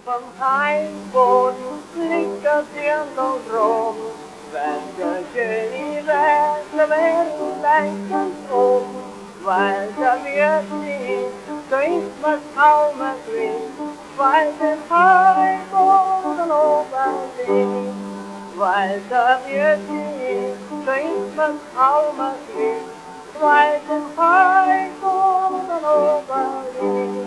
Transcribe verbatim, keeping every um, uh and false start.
vom Heimboden liegt das Hirn so drum. Wenn der König redet, werden längst um, weil da wird sie, so ist was kaum erklingt, weil den Heimboden oberliegt. Weil da wird sie, so ist was kaum erklingt, weil den Heimboden oberliegt.